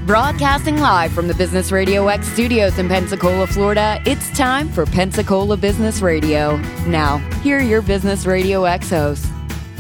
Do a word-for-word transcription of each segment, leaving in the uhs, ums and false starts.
Broadcasting live from the Business Radio X studios in Pensacola, Florida, it's time for Pensacola Business Radio. Now, here are your Business Radio X hosts.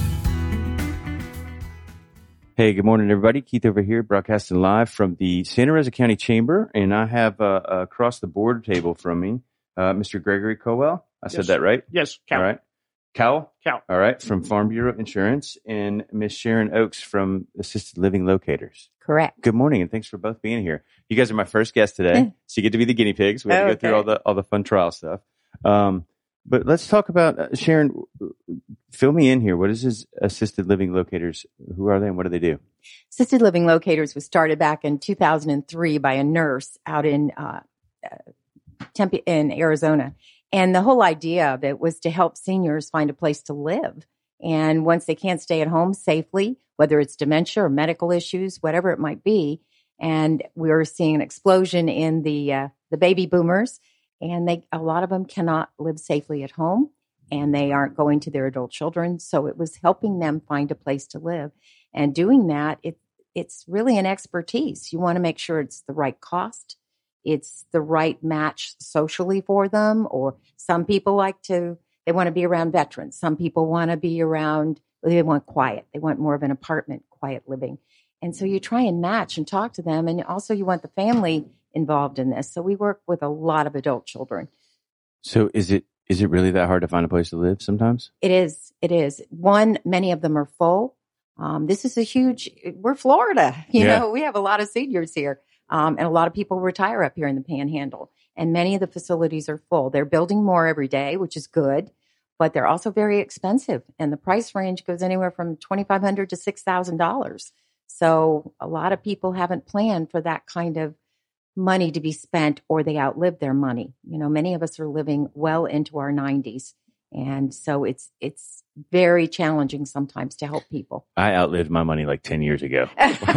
Hey, good morning, everybody. Keith over here, broadcasting live from the Santa Rosa County Chamber, and I have uh, across the board table from me, uh, Mister Gregory Cowell. I yes. said that right? Yes, Cowell. All right. Cowell? Cowell. All right, from Farm Bureau Insurance, and Miss Sharon Oakes from Assisted Living Locators. Correct. Good morning, and thanks for both being here. You guys are my first guests today, so you get to be the guinea pigs. We have to okay. go through all the all the fun trial stuff. Um, but let's talk about uh, Sharon. Fill me in here. What is this Assisted Living Locators? Who are they, and what do they do? Assisted Living Locators was started back in two thousand three by a nurse out in uh, uh, Tempe in Arizona, and the whole idea of it was to help seniors find a place to live. And once they can't stay at home safely, whether it's dementia or medical issues, whatever it might be, and we're seeing an explosion in the uh, the baby boomers, and they a lot of them cannot live safely at home, and they aren't going to their adult children. So it was helping them find a place to live, and doing that, it it's really an expertise. You want to make sure it's the right cost, it's the right match socially for them, or some people like to. They want to be around veterans. Some people want to be around, they want quiet. They want more of an apartment, quiet living. And so you try and match and talk to them. And also you want the family involved in this. So we work with a lot of adult children. So is it is it really that hard to find a place to live sometimes? It is. It is. One, many of them are full. Um, this is a huge, we're Florida. You yeah. know, we have a lot of seniors here. Um, and a lot of people retire up here in the Panhandle. And many of the facilities are full. They're building more every day, which is good. But they're also very expensive, and the price range goes anywhere from twenty-five hundred dollars to six thousand dollars. So a lot of people haven't planned for that kind of money to be spent, or they outlive their money. You know, many of us are living well into our nineties, and so it's it's very challenging sometimes to help people. I outlived my money like ten years ago.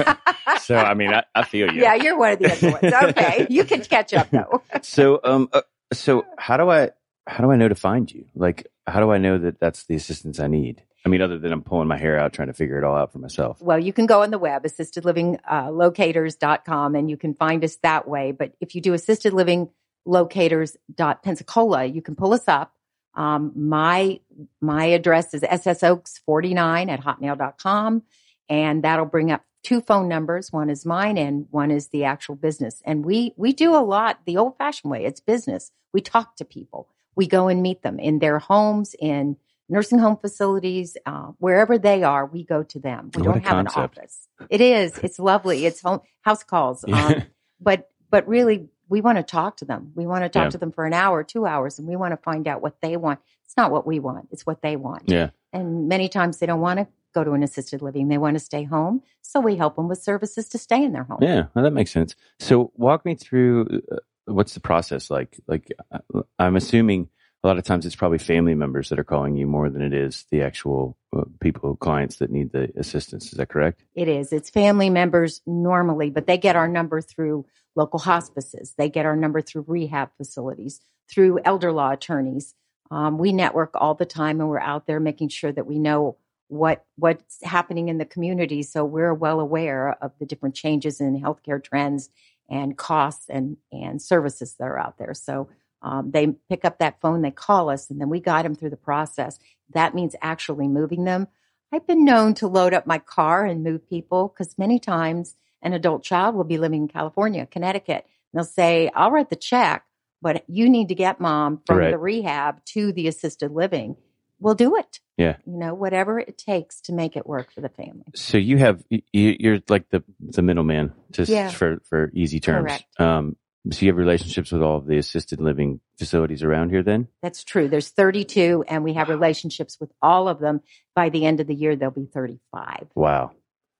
So, I mean, I, I feel you. Yeah, you're one of the other ones. Okay, you can catch up, though. so, um, uh, so how do I how do I know to find you? Like, how do I know that that's the assistance I need? I mean, other than I'm pulling my hair out trying to figure it all out for myself. Well, you can go on the web, assisted living locators dot com, and you can find us that way. But if you do assisted living locators dot pensacola, you can pull us up. Um, my my address is s s oaks forty-nine at hotmail dot com, and that'll bring up two phone numbers. One is mine and one is the actual business. And we we do a lot the old-fashioned way. It's business. We talk to people. We go and meet them in their homes, in nursing home facilities, uh, wherever they are, we go to them. We what don't have concept. an office. It is. It's lovely. It's home, house calls. Yeah. Um, but but really, we want to talk to them. We want to talk Yeah. to them for an hour, two hours, and we want to find out what they want. It's not what we want. It's what they want. Yeah. And many times they don't want to go to an assisted living. They want to stay home. So we help them with services to stay in their home. Yeah, well, that makes sense. So walk me through uh, what's the process like? Like, uh, I'm assuming a lot of times it's probably family members that are calling you more than it is the actual uh, people, clients that need the assistance. Is that correct? It is. It's family members normally, but they get our number through local hospices. They get our number through rehab facilities, through elder law attorneys. Um, we network all the time, and we're out there making sure that we know what what's happening in the community. So we're well aware of the different changes in healthcare trends and costs and, and services that are out there. So um, they pick up that phone, they call us, and then we guide them through the process. That means actually moving them. I've been known to load up my car and move people because many times an adult child will be living in California, Connecticut. And they'll say, I'll write the check, but you need to get mom from Right. the rehab to the assisted living. We'll do it. Yeah. You know, whatever it takes to make it work for the family. So you have you, you're like the the middleman, just Yeah. for for easy terms. Correct. Um, so you have relationships with all of the assisted living facilities around here. Then That's true. There's thirty-two, and we have relationships with all of them. By the end of the year, there'll be thirty-five. wow.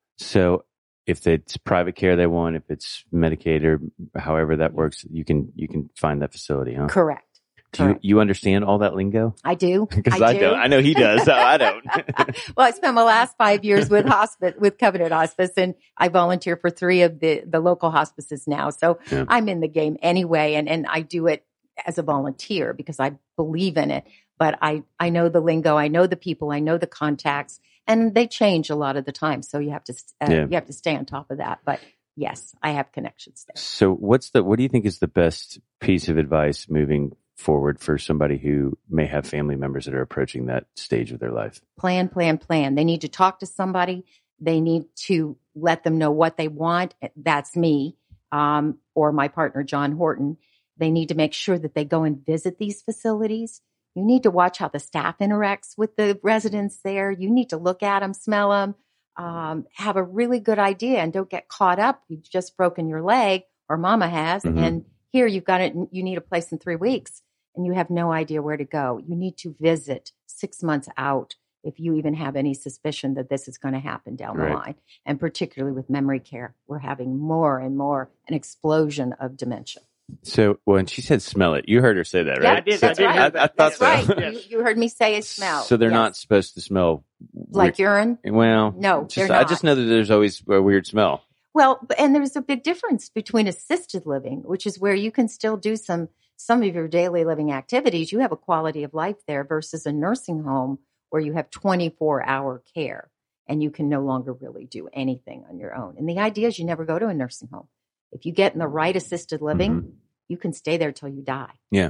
So if it's private care they want, if it's Medicaid or however that works, you can you can find that facility, huh? Correct. Do you, Correct. you understand all that lingo? I do. Because I, do. don't. I know he does. So I don't. Well, I spent my last five years with hospice, with Covenant Hospice, and I volunteer for three of the, the local hospices now. So Yeah. I'm in the game anyway, and, and I do it as a volunteer because I believe in it. But I, I know the lingo, I know the people, I know the contacts, and they change a lot of the time. So you have to uh, Yeah. you have to stay on top of that. But yes, I have connections there. So what's the, what do you think is the best piece of advice moving forward for somebody who may have family members that are approaching that stage of their life? Plan, plan, plan. They need to talk to somebody. They need to let them know what they want. That's me, um, or my partner, John Horton. They need to make sure that they go and visit these facilities. You need to watch how the staff interacts with the residents there. You need to look at them, smell them, um, have a really good idea, and don't get caught up. You've just broken your leg, or mama has, mm-hmm. and here you've got it. You need a place in three weeks, and you have no idea where to go. You need to visit six months out if you even have any suspicion that this is going to happen down right. the line. And particularly with memory care, we're having more and more an explosion of dementia. So when she said smell it, you heard her say that, right? Yeah, I did. That's I, did right. hear that. I, I thought That's so. right. You, you heard me say a smell. So they're Yes. not supposed to smell Like weird. urine? Well, No, just, they're not. I just know that there's always a weird smell. Well, and there's a big difference between assisted living, which is where you can still do some some of your daily living activities. You have a quality of life there versus a nursing home where you have twenty-four hour care and you can no longer really do anything on your own. And the idea is you never go to a nursing home. If you get in the right assisted living, Mm-hmm. you can stay there till you die. Yeah.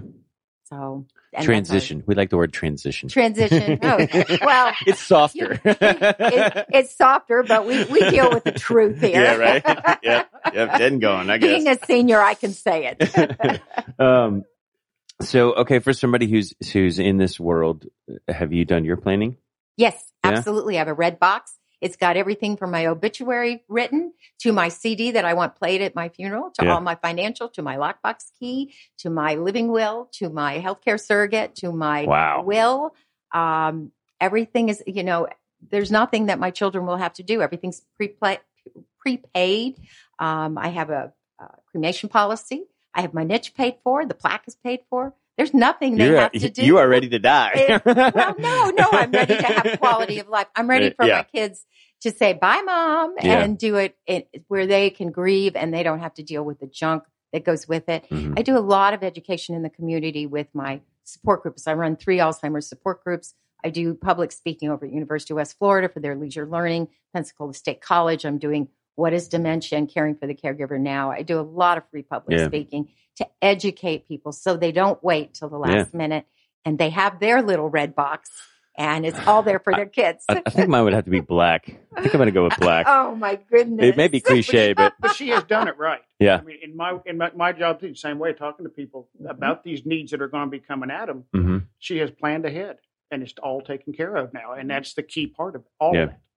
So and Transition. We like the word transition. Transition. Oh, well, it's softer. You, it, it's softer, but we, we deal with the truth here. Yeah, right. yeah, yeah, dead and gone, I guess. Being a senior, I can say it. um, so, okay, for somebody who's who's in this world, have you done your planning? Yes, Yeah? absolutely. I have a red box. It's got everything from my obituary written to my C D that I want played at my funeral, to Yeah. all my financial, to my lockbox key, to my living will, to my healthcare surrogate, to my Wow. will. Um, everything is, you know, there's nothing that my children will have to do. Everything's pre prepaid. Um, I have a, a cremation policy. I have my niche paid for. The plaque is paid for. There's nothing they You're, have to do. you are ready to die. It- well, no, no, I'm ready to have quality of life. I'm ready for Yeah. my kids to say bye, mom, Yeah. and do it, it where they can grieve and they don't have to deal with the junk that goes with it. Mhm. I do a lot of education in the community with my support groups. I run three Alzheimer's support groups. I do public speaking over at University of West Florida for their leisure learning, Pensacola State College. I'm doing What is Dementia and Caring for the Caregiver Now. I do a lot of free public Yeah. speaking to educate people so they don't wait till the last minute and they have their little red box and it's all there for their kids. I, I think mine would have to be black. I think I'm going to go with black. Oh my goodness. It may be cliche, but But she has done it right. yeah. I mean, in my in my, my job too, the same way, talking to people about these needs that are going to be coming at them. hmm She has planned ahead, and it's all taken care of now, and that's the key part of it. All Yeah. of that.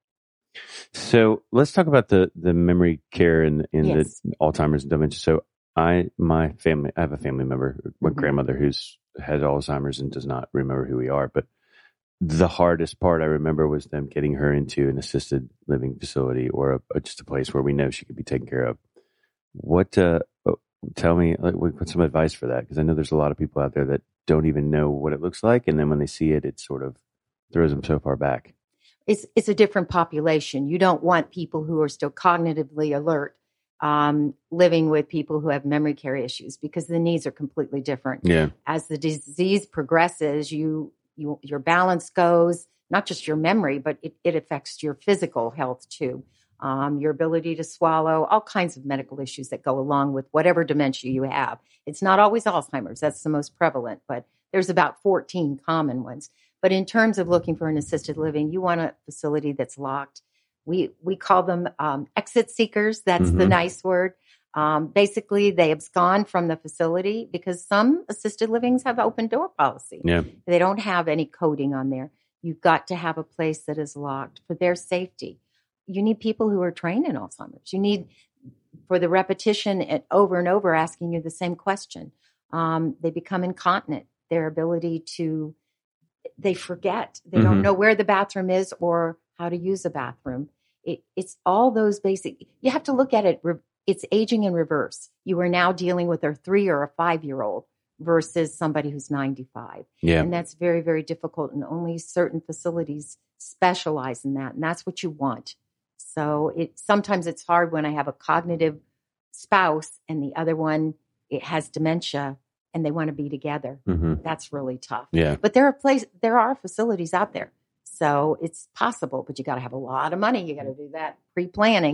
So let's talk about the, the memory care and in Yes. the Alzheimer's and dementia. So I, my family, I have a family member, my Mhm. grandmother who's had Alzheimer's and does not remember who we are. But the hardest part I remember was them getting her into an assisted living facility or a, just a place where we know she could be taken care of. What, uh, tell me, like, what's some advice for that? Because I know there's a lot of people out there that don't even know what it looks like. And then when they see it, it sort of throws them so far back. It's, it's a different population. You don't want people who are still cognitively alert um, living with people who have memory care issues because the needs are completely different. Yeah. As the disease progresses, you, you your balance goes, not just your memory, but it, it affects your physical health too. Um, your ability to swallow, all kinds of medical issues that go along with whatever dementia you have. It's not always Alzheimer's. That's the most prevalent, but there's about fourteen common ones. But in terms of looking for an assisted living, you want a facility that's locked. We we call them um, exit seekers. That's the Mhm. nice word. Um, basically, they abscond from the facility because some assisted livings have open door policy. Yeah. They don't have any coding on there. You've got to have a place that is locked for their safety. You need people who are trained in Alzheimer's. You need, for the repetition and over and over asking you the same question. Um, they become incontinent. Their ability to, they forget. They Mhm. don't know where the bathroom is or how to use a bathroom. It, it's all those basic, you have to look at it. It's aging in reverse. You are now dealing with a three or a five-year-old versus somebody who's ninety-five. Yeah. And that's very, very difficult. And only certain facilities specialize in that. And that's what you want. So it sometimes it's hard when I have a cognitive spouse and the other one, it has dementia and they want to be together. hmm That's really tough. Yeah. But there are place, there are facilities out there. So it's possible, but you got to have a lot of money. You got to do that pre-planning. Yeah.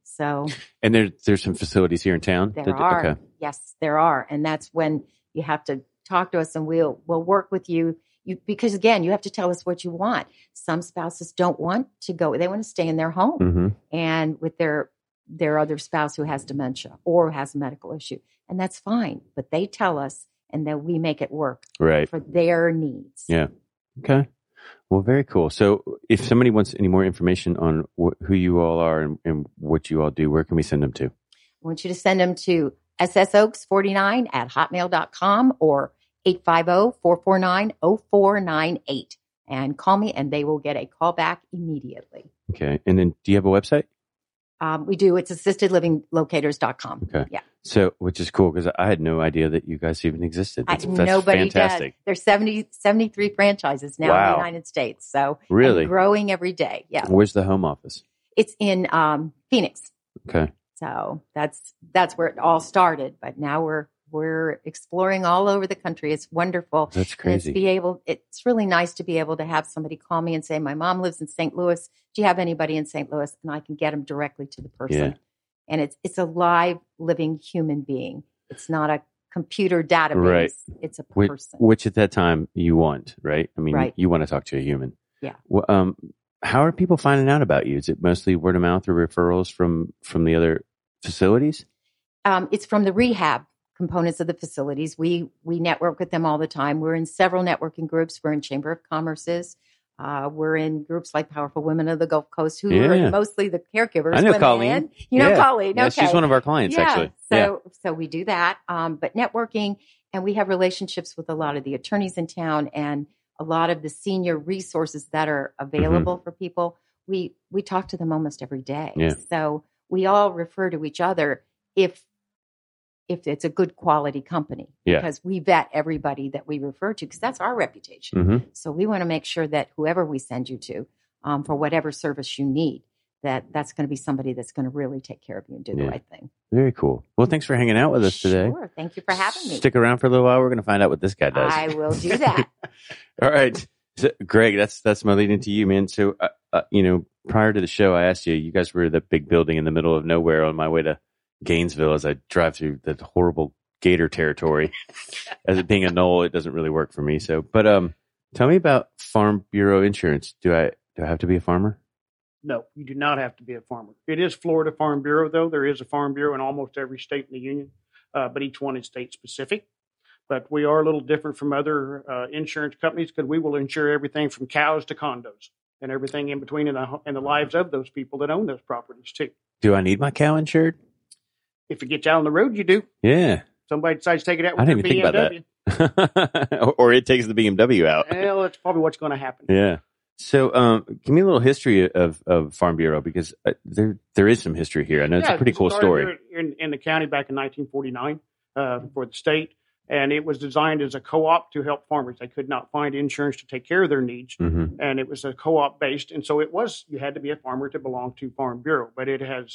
So, And there, there's some facilities here in town? There that, are. Okay. Yes, there are. And that's when you have to talk to us and we'll, we'll work with you. You, because again, you have to tell us what you want. Some spouses don't want to go. They want to stay in their home Mm-hmm. and with their, their other spouse who has dementia or has a medical issue. And that's fine. But they tell us and then we make it work Right. for their needs. Yeah. Okay. Well, very cool. So if somebody wants any more information on wh- who you all are and, and what you all do, where can we send them to? I want you to send them to S S Oaks forty-nine at hotmail dot com or eight five zero, four four nine, zero four nine eight and call me and they will get a call back immediately. Okay. And then do you have a website? Um, we do. It's assisted living locators dot com. Okay. Yeah. So, which is cool because I had no idea that you guys even existed. I, That's, that's nobody fantastic. does. There's seventy, seventy-three franchises now Wow. in the United States. So Really? and growing every day. Yeah. Where's the home office? It's in um, Phoenix. Okay. So that's that's where it all started. But now we're we're exploring all over the country. It's wonderful. That's And crazy. It's be able. It's really nice to be able to have somebody call me and say, "My mom lives in Saint Louis. Do you have anybody in Saint Louis?" And I can get them directly to the person. Yeah. And it's it's a live, living human being. It's not a computer database. Right. It's a Which, person. which at that time you want, right? I mean, Right. you want to talk to a human. Yeah. Well, um, how are people finding out about you? Is it mostly word of mouth or referrals from from the other facilities? Um, it's from the rehab components of the facilities. We we network with them all the time. We're in several networking groups. We're in Chamber of Commerce's. Uh, we're in groups like Powerful Women of the Gulf Coast, who Yeah. are mostly the caregivers. I know women. Colleen. You know Yeah. Colleen. Yeah, Okay. she's one of our clients, yeah. actually. So Yeah. so we do that. Um, but networking, and we have relationships with a lot of the attorneys in town and a lot of the senior resources that are available for people. We we talk to them almost every day. Yeah. So we all refer to each other if if it's a good quality company. Yeah. Because we vet everybody that we refer to because that's our reputation. Mm-hmm. So we want to make sure that whoever we send you to, um, for whatever service you need, that that's going to be somebody that's going to really take care of you and do the Yeah. right thing. Very cool. Well, thanks for hanging out with us today. Sure. Thank you for having me. Stick around for a little while. We're going to find out what this guy does. I will do that. All right. So, Greg, that's that's my lead into you, man. So, uh, uh, you know, prior to the show, I asked you, you guys were that big building in the middle of nowhere on my way to Gainesville as I drive through the horrible gator territory. As it being a knoll, it doesn't really work for me. So, but um, tell me about Farm Bureau insurance. Do I do I have to be a farmer? No, you do not have to be a farmer. It is Florida Farm Bureau, though. There is a Farm Bureau in almost every state in the union, uh, but each one is state specific. But we are a little different from other uh, insurance companies because we will insure everything from cows to condos and everything in between in the, in the lives of those people that own those properties, too. Do I need my cow insured? If it gets out on the road, you do. Yeah. Somebody decides to take it out I with didn't their even think B M about W. that. or, or it takes the B M W out. Well, that's probably what's going to happen. Yeah. So, um, give me a little history of, of Farm Bureau because uh, there there is some history here. I know it's Yeah, a pretty it cool started story. here In, in the county back in nineteen forty-nine uh, for the state, and it was designed as a co-op to help farmers. They could not find insurance to take care of their needs, Mm-hmm. and it was a co-op based. And so it was, you had to be a farmer to belong to Farm Bureau, but it has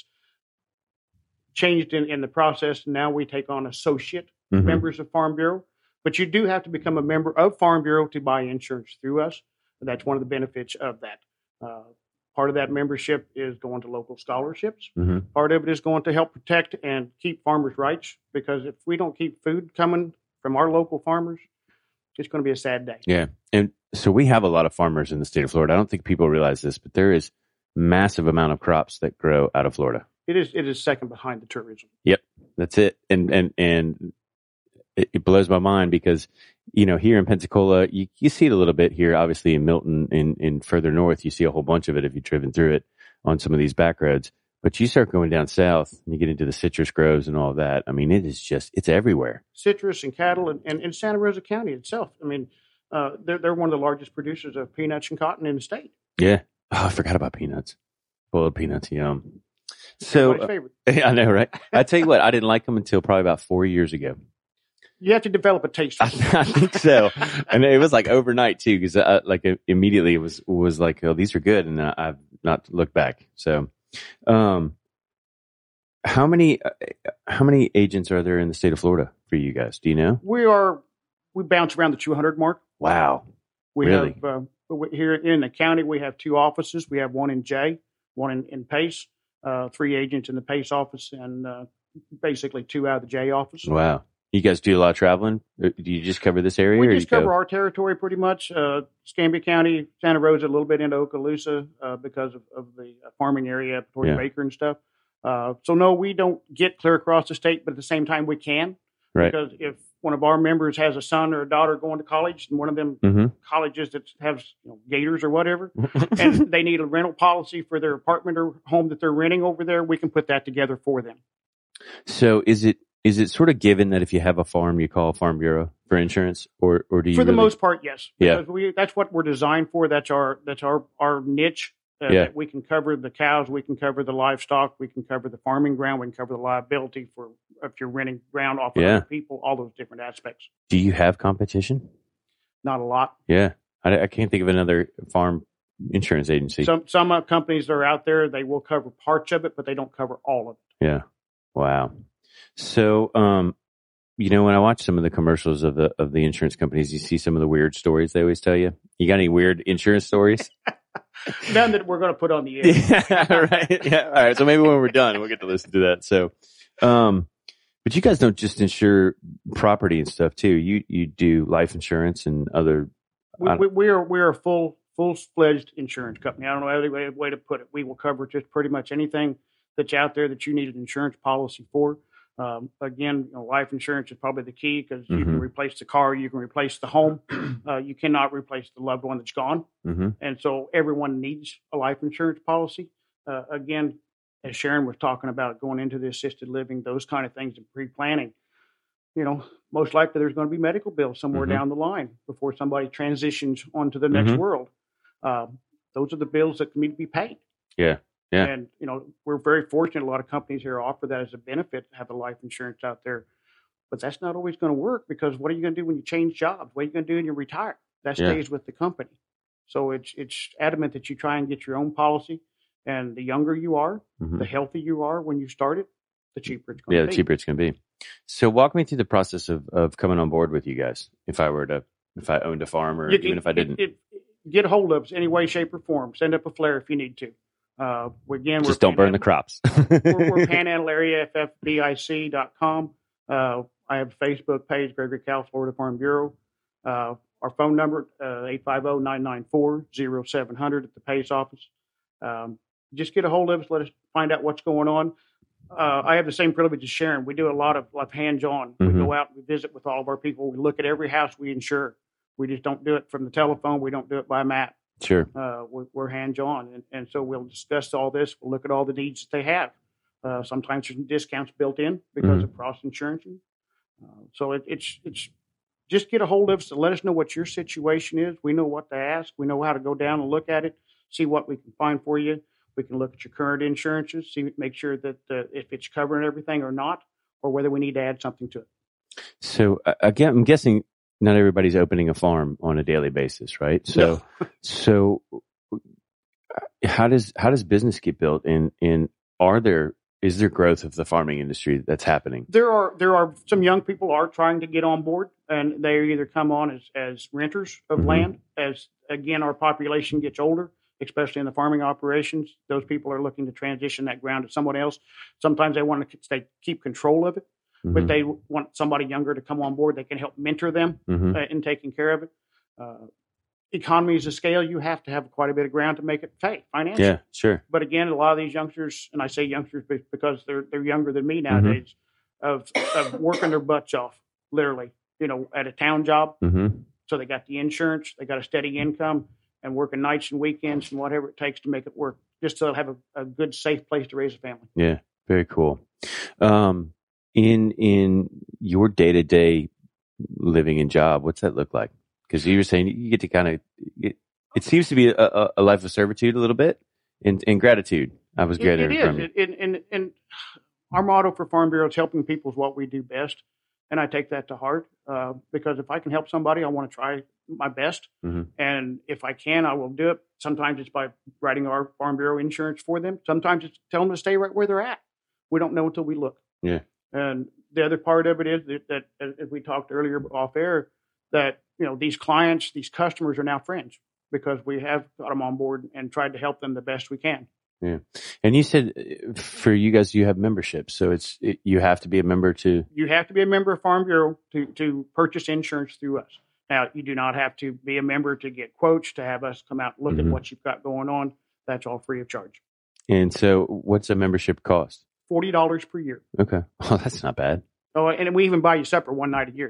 changed in, in the process. Now we take on associate Mm-hmm. members of Farm Bureau, but you do have to become a member of Farm Bureau to buy insurance through us. That's one of the benefits of that. Uh, part of that membership is going to local scholarships. Mm-hmm. Part of it is going to help protect and keep farmers' rights, because if we don't keep food coming from our local farmers, it's going to be a sad day. Yeah. And so we have a lot of farmers in the state of Florida. I don't think people realize this, but there is massive amount of crops that grow out of Florida. It is it is second behind the tourism. Yep. That's it. And, and, and it, it blows my mind because, you know, here in Pensacola, you, you see it a little bit here, obviously in Milton and in, in further north, you see a whole bunch of it if you've driven through it on some of these back roads. But you start going down south and you get into the citrus groves and all that. I mean, it is just, it's everywhere. Citrus and cattle and, and, and Santa Rosa County itself. I mean, uh, they're, they're one of the largest producers of peanuts and cotton in the state. Yeah. Oh, I forgot about peanuts. Boiled peanuts. Yum. So, Everybody's favorite. I know, right? I tell you what, I didn't like them until probably about four years ago. You have to develop a taste. I, I think so, and it was like overnight too, because like immediately it was was like, oh, these are good, and I've not looked back. So, um, how many how many agents are there in the state of Florida for you guys? Do you know? We are we bounce around the two hundred mark. Wow, We really? have uh, we- here in the county we have two offices. We have one in Jay, one in, in Pace. uh, three agents in the PACE office, and uh, basically two out of the J office. Wow. You guys do a lot of traveling? Do you just cover this area? We or just you cover go? our territory pretty much. Uh, Escambia County, Santa Rosa, a little bit into Okaloosa uh, because of, of the farming area, Tory Yeah. Baker and stuff. Uh, so, no, we don't get clear across the state, but at the same time, we can. Right. Because if one of our members has a son or a daughter going to college, and one of them Mm-hmm. colleges that have you know, gators or whatever, and they need a rental policy for their apartment or home that they're renting over there, we can put that together for them. So is it is it sort of given that if you have a farm, you call a farm bureau for insurance, or or do you For the really- most part, yes. Yeah. Because we that's what we're designed for. That's our that's our our niche. Uh, Yeah. That we can cover the cows, we can cover the livestock, we can cover the farming ground, we can cover the liability for if you're renting ground off of Yeah. other people, all those different aspects. Do you have competition? Not a lot. Yeah, I, I can't think of another farm insurance agency. Some some uh, companies that are out there, they will cover parts of it, but they don't cover all of it. Yeah. Wow. So, um, you know, when I watch some of the commercials of the of the insurance companies, you see some of the weird stories they always tell you. You got any weird insurance stories? None that we're going to put on the air. Yeah, right. Yeah. All right. So maybe when we're done, we'll get to listen to that. So, um, but you guys don't just insure property and stuff too. You you do life insurance and other. We, we, we are we are a full full fledged insurance company. I don't know any way, way to put it. We will cover just pretty much anything that's out there that you need an insurance policy for. Um, again, you know, life insurance is probably the key because you can Mhm. replace the car, you can replace the home, uh, you cannot replace the loved one that's gone, Mm-hmm. and so everyone needs a life insurance policy. Uh, again, as Sharon was talking about going into the assisted living, those kind of things and pre-planning. You know, most likely there's going to be medical bills somewhere Mhm. down the line before somebody transitions onto the next Mhm. world. Um, those are the bills that need to be paid. Yeah. Yeah. And, you know, we're very fortunate. A lot of companies here offer that as a benefit to have a life insurance out there. But that's not always going to work because what are you going to do when you change jobs? What are you going to do when you retire? That Yeah. stays with the company. So it's it's adamant that you try and get your own policy. And the younger you are, Mhm. the healthier you are when you start it, the cheaper it's going Yeah, to the be. cheaper it's going to be. So walk me through the process of, of coming on board with you guys. If I were to, if I owned a farm or You- even it- if I didn't, it- it- get a hold of us any way, shape, or form. Send up a flare if you need to. Uh, again, just we're don't burn the Panhandle- crops. we're, we're Panhandle Area F F B I C dot com. Uh, I have a Facebook page, Gregory Cal, Florida Farm Bureau. Uh, our phone number, uh, eight five zero, nine nine four, zero seven zero zero at the PACE office. Um, just get a hold of us. Let us find out what's going on. Uh, I have the same privilege as Sharon. We do a lot of like hands-on. Mhm. We go out and we visit with all of our people. We look at every house we insure. We just don't do it from the telephone. We don't do it by map. Sure. Uh, we're, we're hands-on, and, and so we'll discuss all this. We'll look at all the needs that they have. Uh, sometimes there's discounts built in because Mhm. of cross insurance. Uh, so it, it's it's just get a hold of us and let us know what your situation is. We know what to ask. We know how to go down and look at it, see what we can find for you. We can look at your current insurances, see make sure that uh, if it's covering everything or not, or whether we need to add something to it. So uh, again, I'm guessing not everybody's opening a farm on a daily basis, right? So, so uh, how does how does business get built? And and are there is there growth of the farming industry that's happening? There are there are some young people are trying to get on board, and they either come on as, as renters of Mhm. land. As again, our population gets older, especially in the farming operations. Those people are looking to transition that ground to someone else. Sometimes they want to stay, keep control of it, but Mhm. they want somebody younger to come on board. They can help mentor them Mhm. uh, in taking care of it. Uh, economies of scale, you have to have quite a bit of ground to make it pay financially. Yeah, sure. But again, a lot of these youngsters, and I say youngsters be- because they're they're younger than me nowadays, of of working their butts off, literally, you know, at a town job. hmm So they got the insurance, they got a steady income, and working nights and weekends and whatever it takes to make it work, just so they'll have a, a good, safe place to raise a family. Yeah, very cool. Um, in in your day to day living and job, what's that look like? Because you were saying you get to kind of it, it seems to be a, a, a life of servitude a little bit, and, and gratitude. I was It, getting it it is, from you. It- and, and and our motto for Farm Bureau is helping people is what we do best, and I take that to heart uh, because if I can help somebody, I want to try my best, Mhm. and if I can, I will do it. Sometimes it's by writing our Farm Bureau insurance for them. Sometimes it's telling them to stay right where they're at. We don't know until we look. Yeah. And the other part of it is that, that as we talked earlier off air, that you know these clients, these customers are now friends because we have got them on board and tried to help them the best we can. Yeah. And you said uh, for you guys, you have memberships. So it's, it, you have to be a member to. You have to be a member of Farm Bureau to, to purchase insurance through us. Now, you do not have to be a member to get quotes, to have us come out and look Mhm. at what you've got going on. That's all free of charge. And so what's a membership cost? forty dollars per year. Okay. Oh, that's not bad. Oh, and we even buy you supper one night a year.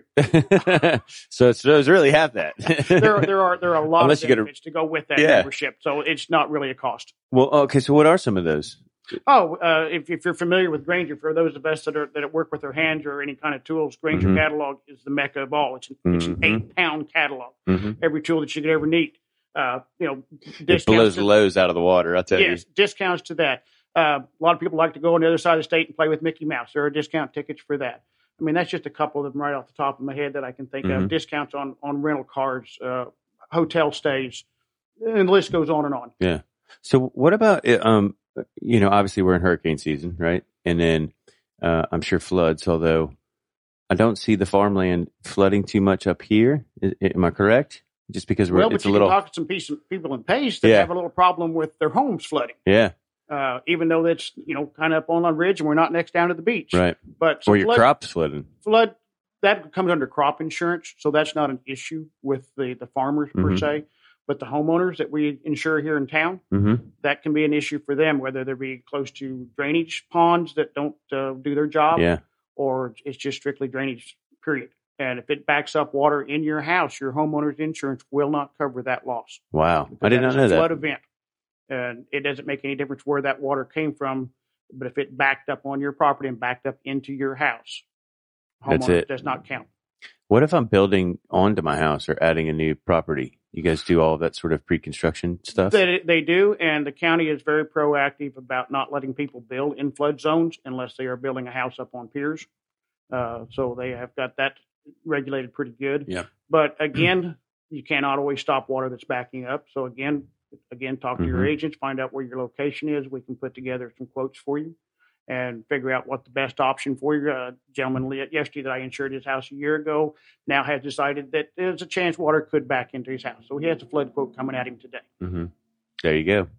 so it's, so it's really half that. there, there are there are a lot Unless of you get a- benefits to go with that Yeah. membership, so it's not really a cost. Well, okay. So what are some of those? Oh, uh, if, if you're familiar with Granger, for those of us that are that work with their hands or any kind of tools, Granger Mhm. catalog is the mecca of all. It's an, it's an Mhm. eight pound catalog. Mm-hmm. Every tool that you could ever need. Uh, you know, It discounts blows to- the lows out of the water. I'll tell yes, discounts to that. Uh, a lot of people like to go on the other side of the state and play with Mickey Mouse. There are discount tickets for that. I mean, that's just a couple of them right off the top of my head that I can think Mhm. of. Discounts on, on rental cars, uh, hotel stays, and the list goes on and on. you. So what about, uh, um, you know, obviously we're in hurricane season, right? And then uh, I'm sure floods, although I don't see the farmland flooding too much up here. I, am I correct? Just because we're, Well, but it's you a little, can talk to some piece, people in Pace that Yeah. have a little problem with their homes flooding, yeah, uh, even though that's, you know, kind of up on a ridge and we're not next down to the beach. right. But Or some your flood, crops flooding. flood, that comes under crop insurance, so that's not an issue with the, the farmers per Mhm. se. But the homeowners that we insure here in town, Mm-hmm. that can be an issue for them, whether they're be close to drainage ponds that don't uh, do their job, Yeah. or it's just strictly drainage, period. And if it backs up water in your house, your homeowner's insurance will not cover that loss. Wow. I did That not is know a flood that. event, and it doesn't make any difference where that water came from. But if it backed up on your property and backed up into your house, That's homeowner it. does not count. What if I'm building onto my house or adding a new property? You guys do all that sort of pre-construction stuff? They, they do, and the county is very proactive about not letting people build in flood zones unless they are building a house up on piers. Uh, so they have got that regulated pretty good. Yeah. But again, you cannot always stop water that's backing up. So again, again, talk to your Mhm. agents, find out where your location is. We can put together some quotes for you and figure out what the best option for you. Uh, gentleman yesterday that I insured his house a year ago now has decided that there's a chance water could back into his house. So he has a flood quote coming at him today. Mm-hmm. There you go.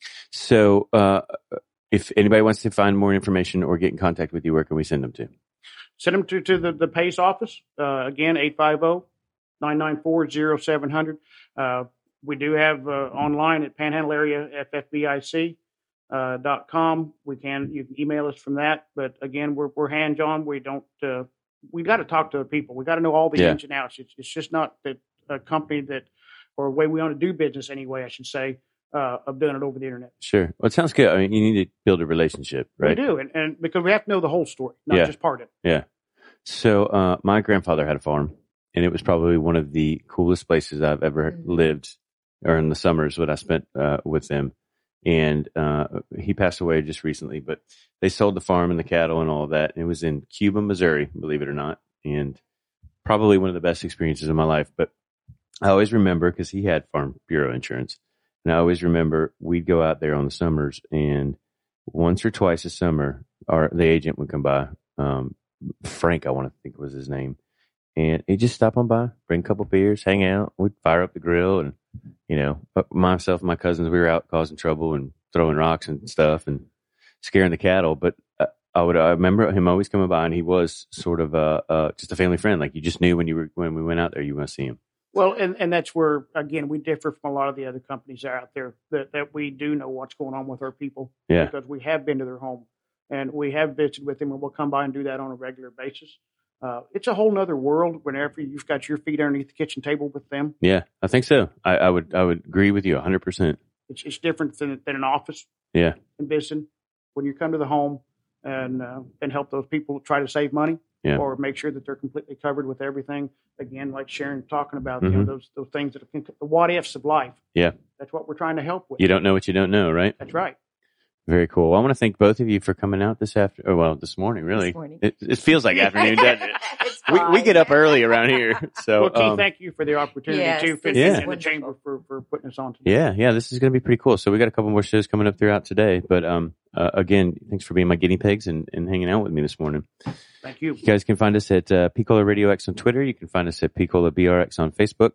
So, uh, if anybody wants to find more information or get in contact with you, where can we send them to? Send them to, to the, the PACE office. Uh, again, eight five zero, nine nine four, zero seven zero zero. Uh, we do have uh, online at Panhandle Area F F B I C uh, dot com. We can you can email us from that. But again, we're we're hands on. We don't. Uh, we got to talk to the people. We got to know all the Yeah. ins and outs. It's it's just not that a company that or a way we want to do business anyway. I should say uh, of doing it over the internet. Sure. Well, it sounds good. I mean, you need to build a relationship, right? We do, and, and because we have to know the whole story, not Yeah. just part of it. Yeah. So, uh, my grandfather had a farm, and it was probably one of the coolest places I've ever Mhm. lived, or in the summers when I spent uh, with them. And uh, he passed away just recently, but they sold the farm and the cattle and all of that. And it was in Cuba, Missouri, believe it or not, and probably one of the best experiences of my life. But I always remember, because he had Farm Bureau insurance, and I always remember we'd go out there on the summers, and once or twice a summer, our the agent would come by. Um, Frank, I want to think was his name. And he'd just stop on by, bring a couple beers, hang out. We'd fire up the grill, and, you know, but myself and my cousins, we were out causing trouble and throwing rocks and stuff and scaring the cattle. But uh, I would, I remember him always coming by, and he was sort of uh, uh, just a family friend. Like, you just knew when you were, when we went out there, you want to see him. Well, and, and that's where, again, we differ from a lot of the other companies that are out there, that, that we do know what's going on with our people. Yeah. Because we have been to their home and we have visited with them, and we'll come by and do that on a regular basis. Uh, it's a whole nother world whenever you've got your feet underneath the kitchen table with them. Yeah, I think so. I, I would, I would agree with you one hundred percent. It's, it's different than, than an office Yeah. in visiting. When you come to the home and uh, and help those people try to save money, Yeah. or make sure that they're completely covered with everything. Again, like Sharon talking about, you know, Mhm. those those things that are the what ifs of life. Yeah. That's what we're trying to help with. You don't know what you don't know, right? That's right. Very cool. Well, I want to thank both of you for coming out this after, or well, this morning, really. This morning. It, it feels like afternoon, doesn't it? It's We, we fine. get up early around here. So, Well, Keith, um, thank you for the opportunity Yes, too, this and, is and the wonderful. chamber for, for putting us on today. yeah, yeah, this is going to be pretty cool. So we got a couple more shows coming up throughout today. But um, uh, again, thanks for being my guinea pigs and, and hanging out with me this morning. Thank you. You guys can find us at uh, Picola Radio X on Twitter. You can find us at Picola B R X on Facebook.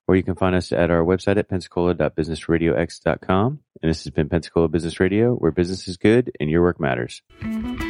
or you can find us at our website at pensacola dot business radio x dot com. And this has been Pensacola Business Radio, where business is good and your work matters.